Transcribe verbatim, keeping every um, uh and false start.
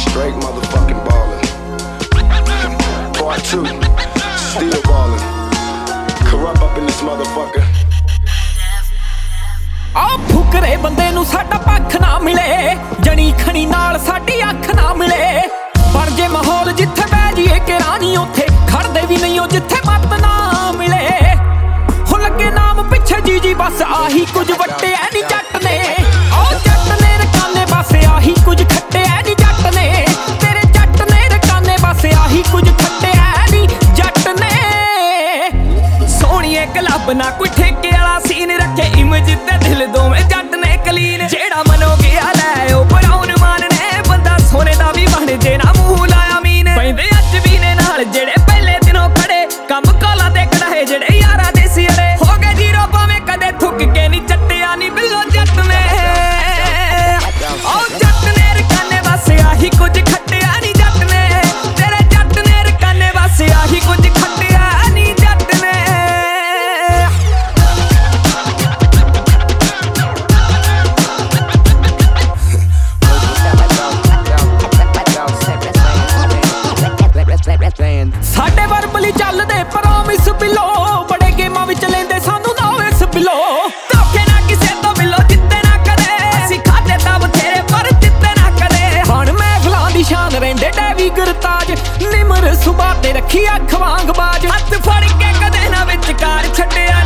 Straight motherfucking ballin'. Part two, still ballin'. Corrupt up in this motherfucker. ਆ ਫੁਕਰੇ ਬੰਦੇ ਨੂੰ ਸਾਡਾ ਪੱਖ ਨਾ ਮਿਲੇ, ਜਣੀ ਖਣੀ ਨਾਲ ਸਾਡੀ ਅੱਖ ਨਾ ਮਿਲੇ। ਬਣ ਜੇ ਮਾਹੌਲ ਜਿੱਥੇ ਬਹਿ ਜੀਏ ਕਿ ਰਾਣੀ, ਉੱਥੇ ਖੜਦੇ ਵੀ ਨਹੀਂ ਉਹ ਜਿੱਥੇ ਮੱਤ ਨਾ ਮਿਲੇ। ਹੋ ਲੱਗੇ ਨਾਮ ਪਿੱਛੇ ਜੀ ਜੀ ਬਸ ਆਹੀ ਕੁਝ ਵੱਟਿਆ ਨੀ ਜੱਟ ਨੇ। ਉਹ ਜੱਟ ਨੇ ਰਕਾਨੇ ਬਸ ਆਹੀ ਕੁਝ ਖੱਟਿਆ ਨੀ ਜੱਟ ਨੇ। ਤੇਰੇ ਜੱਟ ਨੇ ਰਕਾਨੇ ਬਸ ਆਹੀ ਕੁਝ ਖੱਟਿਆ ਨੀ ਜੱਟ ਨੇ। ਸੋਹਣੀਏ ਕਲੱਬ ਨਾ ਕੋਈ ਠੇਕੇ ਵਾਲਾ ਸੀਨ ਰੱਖੇ, ਇਮੇਜ ਤੇ ਦਿਲ ਦੋਵੇਂ ਜੱਟ ਨੇ ਕਲੀਨ। ਜਿਹੜਾ ਮਨੋ ਗਿਆ ਲੈ ਉਹ ਬਰਾਉਨ ਮਾਨ ਨੇ, ਬੰਦਾ ਸੋਨੇ ਦਾ ਵੀ ਬਣ ਜੇ ਨਾ ਮੂੰਹ ਲਾਇਆ ਮੀਨ। ਪੈਂਦੇ ਅੱਜ ਵੀ ਨੇ ਨਾਲ ਜਿਹੜੇ ਪਹਿਲੇ ਦਿਨੋਂ ਖੜੇ, ਕੰਮ ਕਾਲਾਂ ਤੇ ਕਢਾਏ ਜਿਹੜੇ ਯਾਰਾਂ ਦੇ ਸਿਰੇ। ਹੋ ਗਏ ਜੀਰੋ ਭਾਵੇਂ ਕਦੇ ਥੁੱਕ ਕੇ ਨਹੀਂ ਚੱਟਿਆ ਨੀ ਬਿੱਲੋ ਜੱਟ ਨੇ। ਉਹ ਜੱਟ ਨੇ ਰਕਾਨੇ ਬਸ ਆਹੀ ਕੁਝ ਖੱਟਿਆ ਨੀ ਜੱਟ ਨੇ। ਤੇਰੇ ਜੱਟ ਨੇ ਰਕਾਨੇ ਬਸ ਆਹੀ ਕੁਝ ਖੱਟਿਆ ਨੀ ਜੱਟ ਨੇ। ਸਾਡੇ ਵਰਬਲੀ ਚੱਲਦੇ ਪ੍ਰੋਮਿਸ ਬਿਲੋ, ਬੜੇ ਗੇਮਾਂ ਵਿੱਚ ਲੈਂਦੇ ਸਾਨੂੰ ਨੋਵਿਸ ਬਿਲੋ। ਧੋਖੇ ਨਾ ਕਿਸੇ ਤੋਂ ਬਿਲੋ ਜਿੱਤੇ ਨਾ ਕਦੇ, ਅਸੀਂ ਖਾਦੇ ਤਾਂ ਬਥੇਰੇ ਪਰ ਜਿੱਤੇ ਨਾ ਕਦੇ। ਹੁਣ ਮਹਿਫਲਾਂ ਦੀ ਸ਼ਾਨ ਰਹਿੰਦੇ ਡੈਵੀ ਗੁਰਤਾਜ, ਨਿਮਰ ਸੁਭਾ ਤੇ ਰੱਖੀ ਅੱਖ ਵਾਂਗ ਬਾਜ। ਹੱਥ ਫੜ ਕੇ ਕਦੇ ਨਾ ਵਿਚਕਾਰ ਛੱਡਿਆ